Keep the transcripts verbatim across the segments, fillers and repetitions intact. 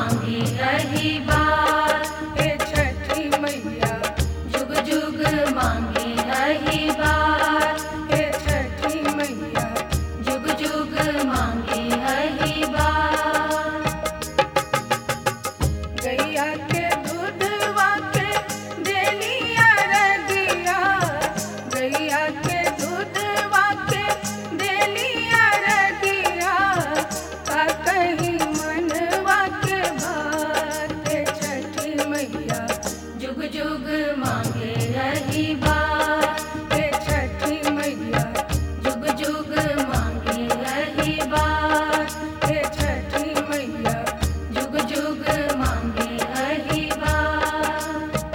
मांगे रही बार, हे छठी मैया जुग जुग मांगे रही बार, हे छठी मैया जुग जुग मांगे रही बार। गैया के दूधवा के देलिया रगिया, गैया के दूधवा के देलिया रगिया, का कहीं मनवा के बात, हे छठी मैया जुग जुग मांगे रही बार, हे छठी मैया जुग जुग मांगे रही बार, हे छठी मैया जुग जुग मांगे रही बार।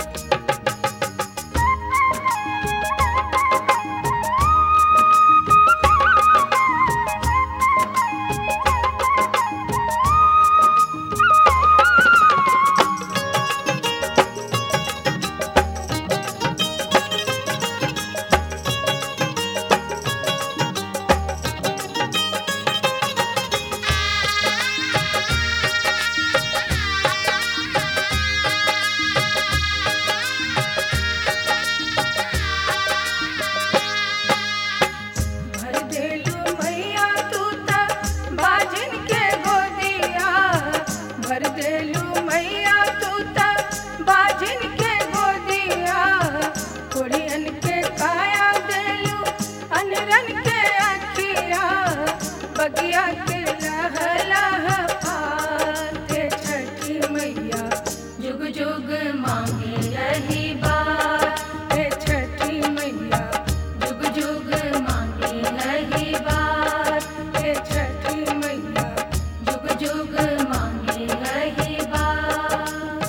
भर देलू मैया तू त बाजिन के गोदिया, भर देलू मैया तू त बाजिन के गोदिया, कुड़ियन के काया देलू अनरन के अखिया, बगिया के लह लह पार, हे छठी मैया जुग जुग मांगे रही बार, हे छठी मैया जुग जुग मांगे रही बार, हे छठी मैया जुग जुग मांगे रही बार।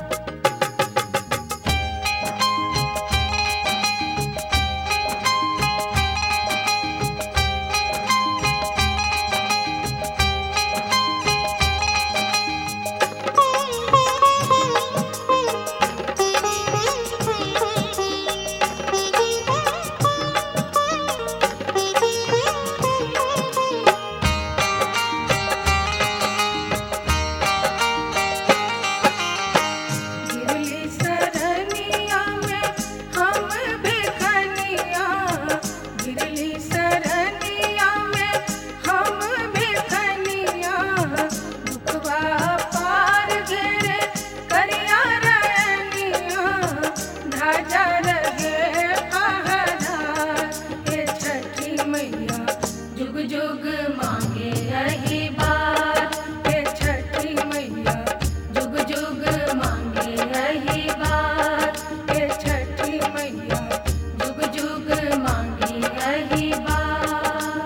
गिरली सरनिया में हम भिखनिया, गिरली सरनिया में हम भिखनिया, दुखवा पार घेरे करिया रनिया, ढाजा रहे पहरार, हे छठी मैया जुग जुग मांगे रही बार, हे छठी मैया जुग जुग मांगे रही बार, हे छठी मैया जुग जुग मांगे रही बार।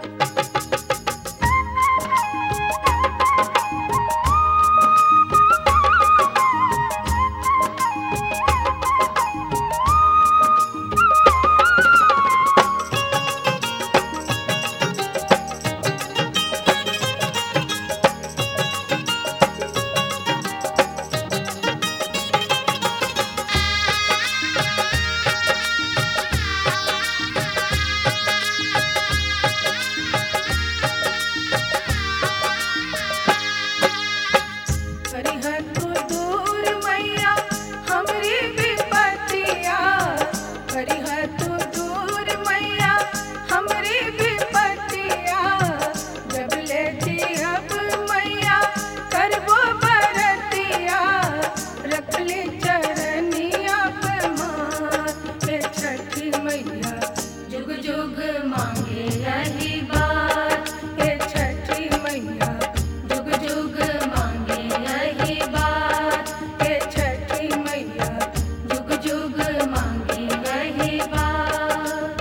करिह तू दूर मैया हमरी विपतिया, करिह तू दूर मैया हमरी विपतिया, जब ले जियब मैया करबो बरतिया, रखली चरनिया पे मार, हे छठी मैया जुग जुग मांगे रही बार, हे छठी मैया जुग जुग मांगे रही बार, हे छठी मैया जुग जुग मांगे रही बार।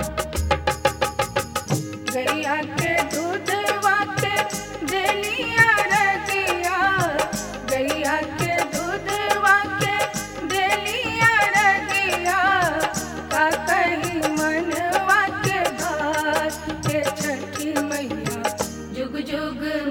गैया के दूधवा के देलिया रगिया, गैया के दूधवा के देलिया रगिया, का कहीं मनवा के बात, हे छठी मैया जुग जुग